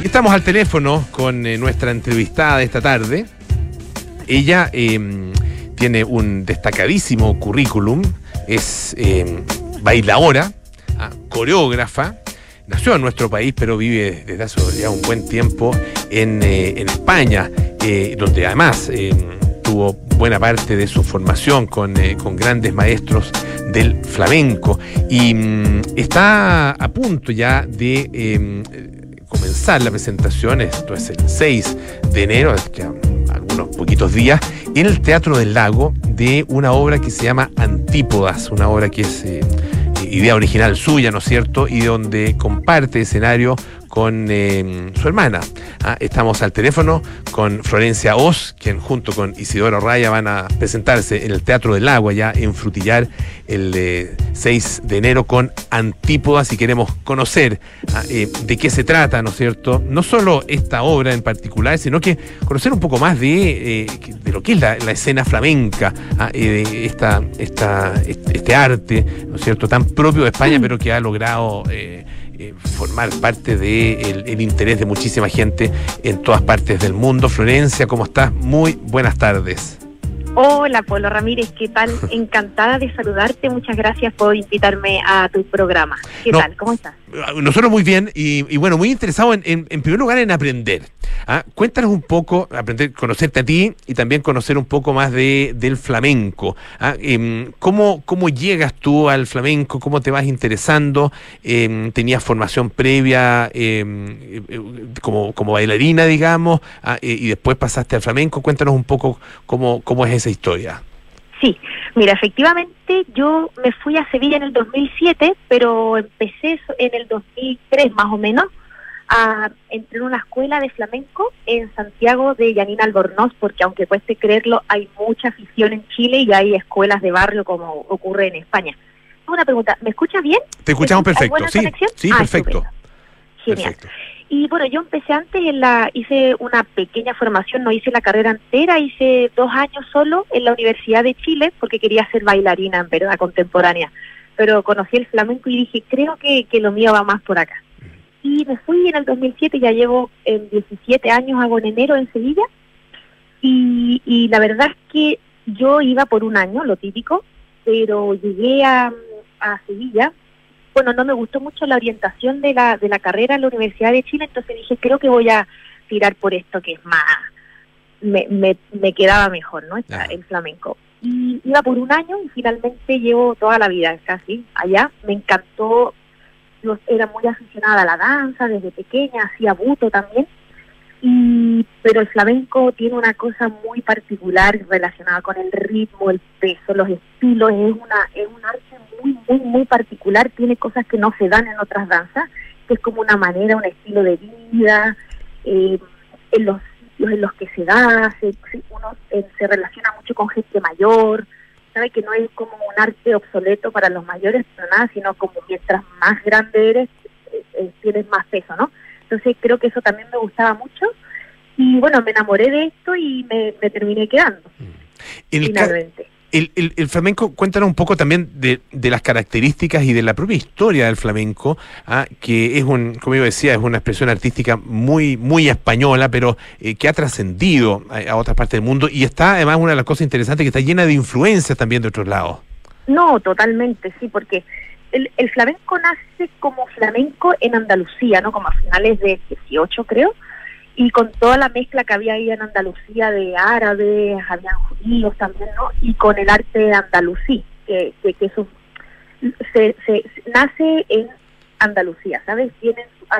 Estamos al teléfono con nuestra entrevistada de esta tarde. Ella tiene un destacadísimo currículum, es bailadora, coreógrafa, nació en nuestro país, pero vive desde hace ya un buen tiempo en España, donde además tuvo buena parte de su formación con grandes maestros del flamenco, y está a punto ya de comenzar la presentación. Esto es el 6 de enero, ya algunos poquitos días, en el Teatro del Lago, de una obra que se llama Antípodas, una obra que es idea original suya, ¿no es cierto?, y donde comparte escenario con su hermana. Estamos al teléfono con Florencia Oz, quien junto con Isidoro Raya van a presentarse en el Teatro del Lago, allá en Frutillar, el 6 de enero con Antípodas, y queremos conocer de qué se trata, ¿no es cierto?, no solo esta obra en particular, sino que conocer un poco más de lo que es la escena flamenca, este arte, ¿no es cierto?, tan propio de España, pero que ha logrado formar parte del interés de muchísima gente en todas partes del mundo. Florencia, ¿cómo estás? Muy buenas tardes. Hola, Polo Ramírez, ¿qué tal? Encantada de saludarte, muchas gracias por invitarme a tu programa. ¿Qué tal? ¿Cómo estás? Nosotros muy bien, y bueno, muy interesados en primer lugar en aprender. Cuéntanos un poco, aprender, conocerte a ti y también conocer un poco más del flamenco. ¿Cómo llegas tú al flamenco? ¿Cómo te vas interesando? ¿Tenías formación previa como bailarina, digamos, y después pasaste al flamenco? Cuéntanos un poco cómo es esa historia. Sí, mira, efectivamente yo me fui a Sevilla en el 2007, pero empecé en el 2003 más o menos. Entré en una escuela de flamenco en Santiago de Yanina Albornoz, porque aunque cueste creerlo, hay mucha afición en Chile y hay escuelas de barrio como ocurre en España. Una pregunta, ¿me escuchas bien? Te escuchamos perfecto, sí, conexión? Sí, perfecto. Genial. Perfecto. Y bueno, yo empecé antes, hice una pequeña formación, no hice la carrera entera, hice 2 años solo en la Universidad de Chile, porque quería ser bailarina, en verdad, contemporánea. Pero conocí el flamenco y dije, creo que lo mío va más por acá. Y me fui en el 2007, ya llevo 17 años, hago en enero en Sevilla, y la verdad es que yo iba por un año, lo típico, pero llegué a Sevilla. Bueno, no me gustó mucho la orientación de la carrera en la Universidad de Chile, entonces dije, creo que voy a tirar por esto que es más, me quedaba mejor, ¿no? El flamenco. Y iba por un año y finalmente llevo toda la vida casi allá. Me encantó, era muy aficionada a la danza desde pequeña, hacía buto también, pero el flamenco tiene una cosa muy particular relacionada con el ritmo, el peso, los estilos, es un arte muy, muy particular, tiene cosas que no se dan en otras danzas, que es como una manera, un estilo de vida, en los sitios en los que se da, uno se relaciona mucho con gente mayor, sabe que no es como un arte obsoleto para los mayores, pero nada, sino como mientras más grande eres, tienes más peso, ¿no? Entonces creo que eso también me gustaba mucho, y bueno, me enamoré de esto y me terminé quedando, finalmente. El flamenco, cuéntanos un poco también de las características y de la propia historia del flamenco, que es como yo decía, es una expresión artística muy, muy española, pero que ha trascendido a otras partes del mundo, y está además una de las cosas interesantes, que está llena de influencias también de otros lados. No, totalmente, sí, porque el flamenco nace como flamenco en Andalucía, ¿no? Como a finales del 18, creo, y con toda la mezcla que había ahí en Andalucía de árabes, habían judíos también, ¿no? Y con el arte andalusí, que eso se nace en Andalucía, ¿sabes? Hay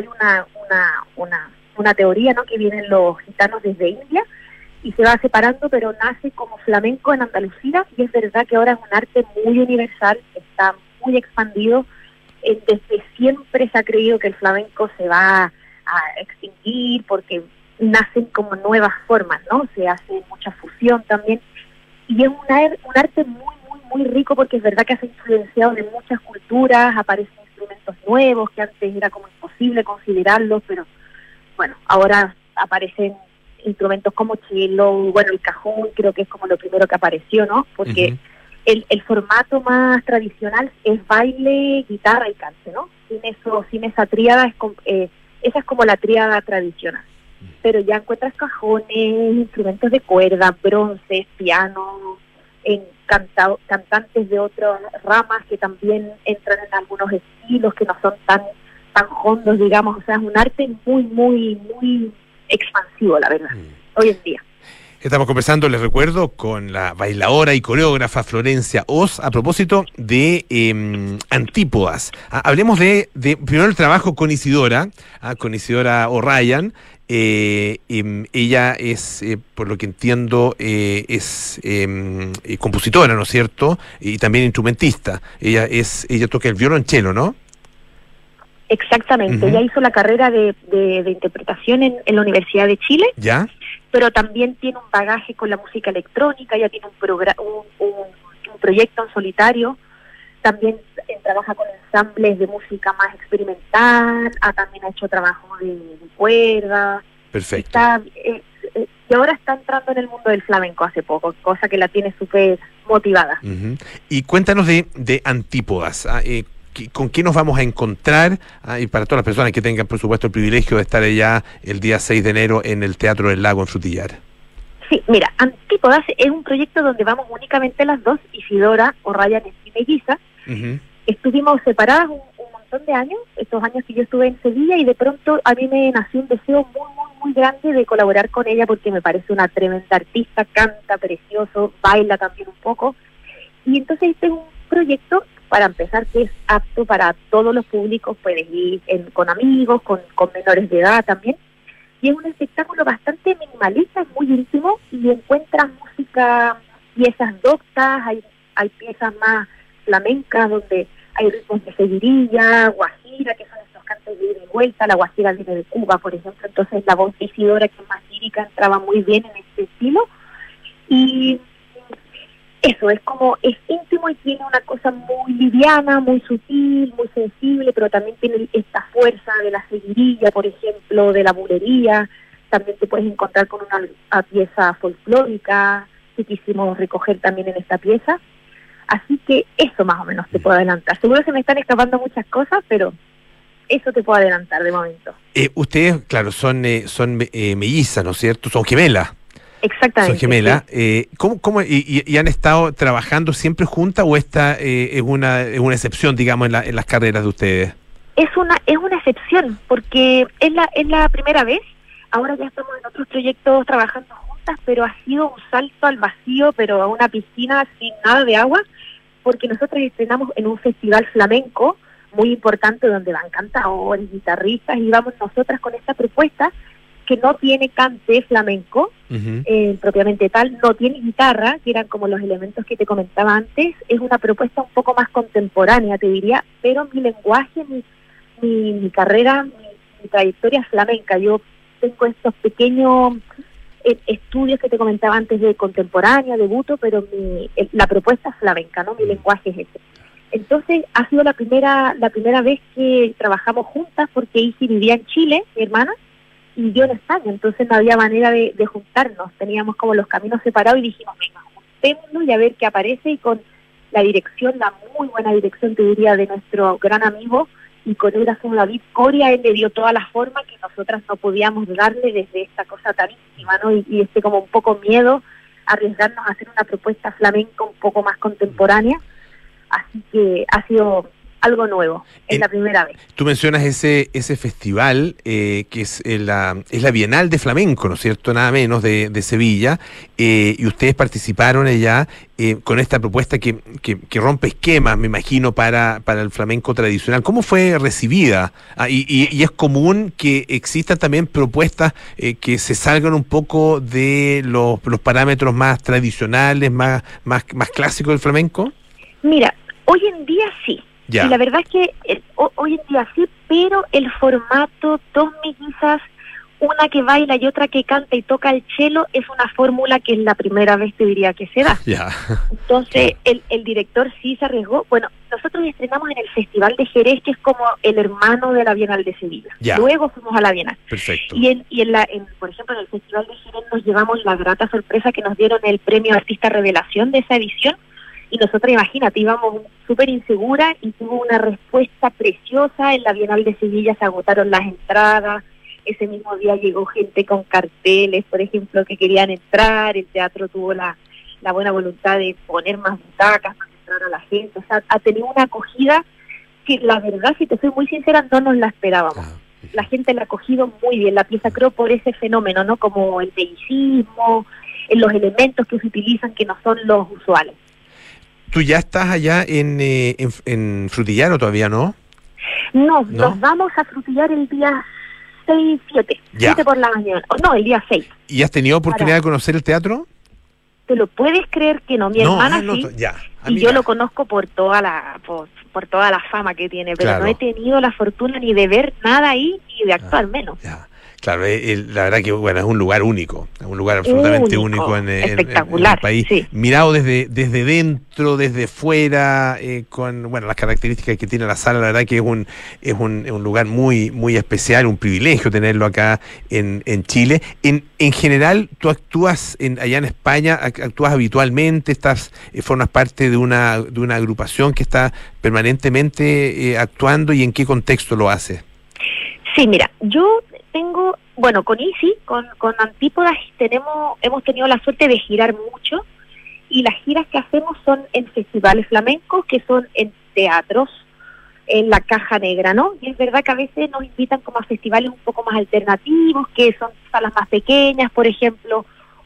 una teoría, ¿no? Que vienen los gitanos desde India y se va separando, pero nace como flamenco en Andalucía, y es verdad que ahora es un arte muy universal, está muy expandido. Desde siempre se ha creído que el flamenco se va a extinguir porque nacen como nuevas formas, ¿no? Se hace mucha fusión también, y es un arte muy, muy, muy rico, porque es verdad que se ha influenciado de muchas culturas, aparecen instrumentos nuevos que antes era como imposible considerarlos, pero bueno, ahora aparecen instrumentos como cello, bueno, el cajón creo que es como lo primero que apareció, ¿no? Porque el formato más tradicional es baile, guitarra y cante, ¿no? Sin esa tríada esa es como la tríada tradicional. Pero ya encuentras cajones, instrumentos de cuerda, bronces, piano, cantantes de otras ramas que también entran en algunos estilos que no son tan hondos, digamos. O sea, es un arte muy, muy, muy expansivo, la verdad, hoy en día. Estamos conversando, les recuerdo, con la bailadora y coreógrafa Florencia Oz a propósito de Antípodas. Hablemos de primero el trabajo con Isidora O'Ryan. Ella es, por lo que entiendo, es compositora, ¿no es cierto? Y también instrumentista. Ella toca el violonchelo, ¿no? Exactamente. Ella hizo la carrera de interpretación en la Universidad de Chile. ¿Ya? Pero también tiene un bagaje con la música electrónica. Ella tiene un proyecto en solitario. También trabaja con ensambles de música más experimental. También ha hecho trabajo de cuerda. Perfecto. Y ahora está entrando en el mundo del flamenco hace poco, cosa que la tiene súper motivada. Y cuéntanos de Antípodas. ¿Con qué nos vamos a encontrar? Y para todas las personas que tengan, por supuesto, el privilegio de estar allá el día 6 de enero en el Teatro del Lago en Frutillar. Sí, mira, Antípodas es un proyecto donde vamos únicamente las dos, Isidora O'Ryan y melliza. Estuvimos separadas un montón de años, estos años que yo estuve en Sevilla, y de pronto a mí me nació un deseo muy, muy, muy grande de colaborar con ella porque me parece una tremenda artista, canta precioso, baila también un poco. Y entonces este es un proyecto, para empezar, que es apto para todos los públicos. Puedes ir con amigos, con menores de edad también. Y es un espectáculo bastante minimalista, es muy íntimo, y encuentras música, piezas doctas, hay piezas más flamencas donde hay ritmos de seguirilla, guajira, que son estos cantos de ida y vuelta. La guajira viene de Cuba, por ejemplo, entonces la voz de Isidora, que es más lírica, entraba muy bien en este estilo. Y eso, es íntimo y tiene una cosa muy liviana, muy sutil, muy sensible, pero también tiene esta fuerza de la seguirilla, por ejemplo, de la bulería. También te puedes encontrar con una pieza folclórica que quisimos recoger también en esta pieza. Así que eso más o menos te puedo adelantar. Seguro se me están escapando muchas cosas, pero eso te puedo adelantar de momento. Ustedes, claro, son mellizas, ¿no es cierto? Son gemelas. Exactamente. Son gemelas. Sí. ¿Cómo y han estado trabajando siempre juntas o esta es una excepción, digamos, en las carreras de ustedes? Es una excepción, porque es la primera vez. Ahora ya estamos en otros proyectos trabajando juntas, pero ha sido un salto al vacío, pero a una piscina sin nada de agua, porque nosotros estrenamos en un festival flamenco muy importante donde van cantadores, guitarristas, y vamos nosotras con esta propuesta que no tiene cante flamenco, propiamente tal, no tiene guitarra, que eran como los elementos que te comentaba antes. Es una propuesta un poco más contemporánea, te diría, pero mi lenguaje, mi carrera, mi trayectoria es flamenca. Yo tengo estos pequeños estudios que te comentaba antes de contemporánea, de buto, pero la propuesta es flamenca, ¿no? Mi lenguaje es ese. Entonces ha sido la primera vez que trabajamos juntas, porque Isi vivía en Chile, mi hermana, y yo en España, entonces no había manera de juntarnos, teníamos como los caminos separados y dijimos, venga, juntémonos y a ver qué aparece. Y con la dirección, la muy buena dirección, te diría, de nuestro gran amigo y coreógrafo David Coria, él le dio toda la forma que nosotras no podíamos darle desde esta cosa tan íntima, ¿no? Y como un poco miedo a arriesgarnos a hacer una propuesta flamenca un poco más contemporánea, así que ha sido algo nuevo, es la primera vez. Tú mencionas ese festival que es la Bienal de Flamenco, ¿no es cierto? Nada menos de Sevilla, y ustedes participaron allá con esta propuesta que rompe esquemas, me imagino, para el flamenco tradicional. ¿Cómo fue recibida? Y es común que existan también propuestas que se salgan un poco de los parámetros más tradicionales, más clásicos del flamenco. Mira, hoy en día sí. Ya. Y la verdad es que hoy en día sí, pero el formato, dos mellizas, una que baila y otra que canta y toca el cello, es una fórmula que es la primera vez, te diría, que se da. Ya. Entonces, el director sí se arriesgó. Bueno, nosotros estrenamos en el Festival de Jerez, que es como el hermano de la Bienal de Sevilla. Ya. Luego fuimos a la Bienal. Perfecto. Por ejemplo, en el Festival de Jerez nos llevamos la grata sorpresa que nos dieron el premio Artista Revelación de esa edición. Y nosotros, imagínate, íbamos súper inseguras y tuvo una respuesta preciosa. En la Bienal de Sevilla se agotaron las entradas. Ese mismo día llegó gente con carteles, por ejemplo, que querían entrar. El teatro tuvo la buena voluntad de poner más butacas para entrar a la gente. O sea, ha tenido una acogida que, la verdad, si te soy muy sincera, no nos la esperábamos. La gente la ha acogido muy bien, la pieza, creo, por ese fenómeno, ¿no? Como el bellísimo, en los elementos que se utilizan que no son los usuales. ¿Tú ya estás allá en Frutillar o todavía no? No, nos vamos a Frutillar el día 6, 7. 7 por la mañana. No, el día 6. ¿Y has tenido oportunidad de conocer el teatro? ¿Te lo puedes creer que no? Mi hermana sí. Y yo lo conozco por toda la fama que tiene, pero no he tenido la fortuna ni de ver nada ahí y de actuar menos. Claro, la verdad que bueno, es un lugar único, es un lugar absolutamente único en el país. Sí. Mirado desde dentro, desde fuera, con bueno las características que tiene la sala, la verdad que es un lugar muy muy especial, un privilegio tenerlo acá en Chile. En general, tú actúas allá en España, actúas habitualmente, formas parte de una agrupación que está permanentemente actuando, ¿y en qué contexto lo haces? Sí, mira, yo tengo, bueno, con ICI, con Antípodas hemos tenido la suerte de girar mucho, y las giras que hacemos son en festivales flamencos, que son en teatros, en la Caja Negra, ¿no? Y es verdad que a veces nos invitan como a festivales un poco más alternativos, que son salas más pequeñas, por ejemplo,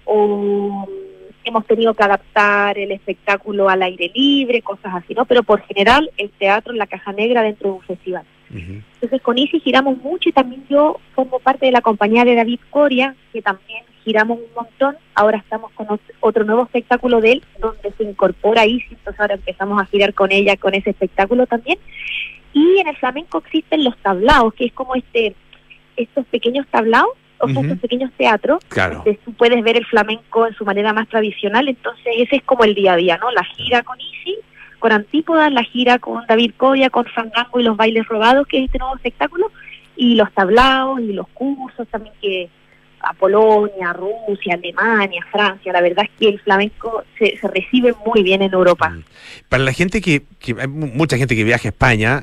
o hemos tenido que adaptar el espectáculo al aire libre, cosas así, ¿no? Pero por general el teatro en la Caja Negra dentro de un festival. Entonces con ICI giramos mucho, y también yo formo parte de la compañía de David Coria, que también giramos un montón. Ahora estamos con otro nuevo espectáculo de él, donde se incorpora ICI, entonces ahora empezamos a girar con ella, con ese espectáculo también. Y en el flamenco existen los tablaos, que es como estos pequeños tablaos, o sea, estos pequeños teatros, donde tú puedes ver el flamenco en su manera más tradicional. Entonces ese es como el día a día, ¿no? La gira con ICI, con Antípodas, la gira con David Coria, con Fandango y los bailes robados, que es este nuevo espectáculo, y los tablaos y los cursos también, que a Polonia, Rusia, Alemania, Francia. La verdad es que el flamenco se recibe muy bien en Europa. Para la gente que hay mucha gente que viaja a España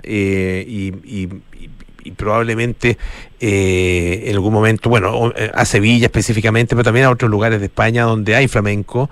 y probablemente en algún momento, bueno, a Sevilla específicamente, pero también a otros lugares de España donde hay flamenco.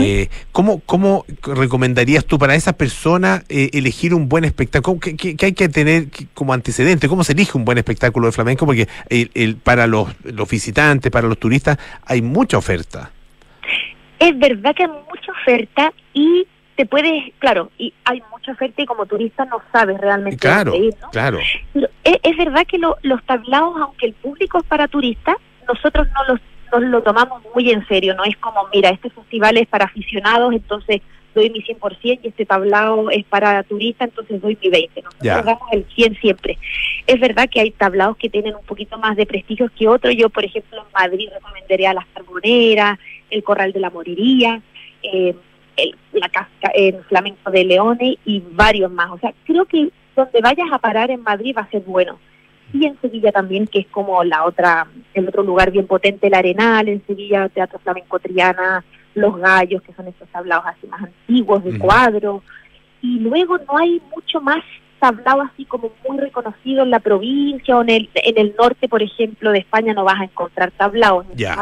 ¿Cómo recomendarías tú para esa persona elegir un buen espectáculo? ¿Qué hay que tener como antecedente? ¿Cómo se elige un buen espectáculo de flamenco? Porque para los visitantes, para los turistas, hay mucha oferta. Es verdad que hay mucha oferta, y te puedes, claro, y hay mucha oferta, y como turista no sabes realmente dónde ir, ¿no? Claro. Pero es verdad que los tablaos, aunque el público es para turistas, nosotros nos lo tomamos muy en serio. No es como, mira, este festival es para aficionados, entonces doy mi 100%, y este tablao es para turistas, entonces doy mi 20%. Nosotros damos el 100% siempre. Es verdad que hay tablaos que tienen un poquito más de prestigio que otros. Yo, por ejemplo, en Madrid recomendaría Las Carboneras, el Corral de la Morería, la Casca en Flamenco de Leones y varios más. O sea, creo que donde vayas a parar en Madrid va a ser bueno. Y en Sevilla también, que es como el otro lugar bien potente, el Arenal. En Sevilla, Teatro Flamenco Triana, Los Gallos, que son estos tablaos así más antiguos de cuadro. Y luego no hay mucho más tablao así como muy reconocido en la provincia, o en el norte, por ejemplo, de España no vas a encontrar tablaos.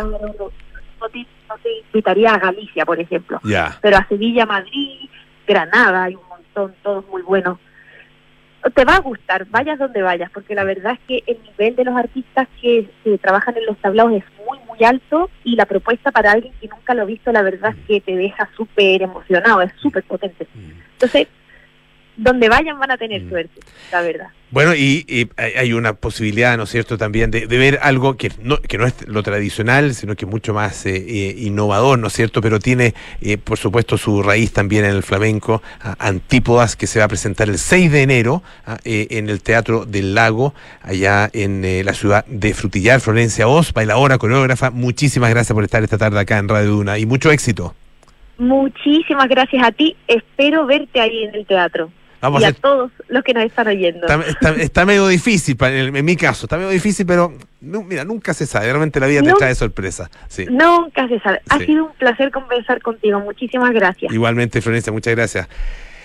No te invitaría a Galicia, por ejemplo, pero a Sevilla, Madrid, Granada, hay un montón, todos muy buenos. Te va a gustar, vayas donde vayas, porque la verdad es que el nivel de los artistas que trabajan en los tablaos es muy, muy alto, y la propuesta para alguien que nunca lo ha visto, la verdad es que te deja súper emocionado, es súper potente. Entonces, donde vayan van a tener suerte, la verdad. Bueno, y hay una posibilidad, ¿no es cierto?, también de ver algo que no es lo tradicional, sino que es mucho más innovador, ¿no es cierto?, pero tiene, por supuesto, su raíz también en el flamenco. Antípodas, que se va a presentar el 6 de enero en el Teatro del Lago, allá en la ciudad de Frutillar. Florencia Oz, bailadora, coreógrafa, muchísimas gracias por estar esta tarde acá en Radio Duna, y mucho éxito. Muchísimas gracias a ti, espero verte ahí en el teatro. Y a todos los que nos están oyendo. Está medio difícil, en mi caso, está medio difícil, pero Mira, nunca se sabe, realmente la vida te trae sorpresa. Sí. Nunca se sabe. Ha Sí. sido un placer conversar contigo. Muchísimas gracias. Igualmente, Florencia, muchas gracias.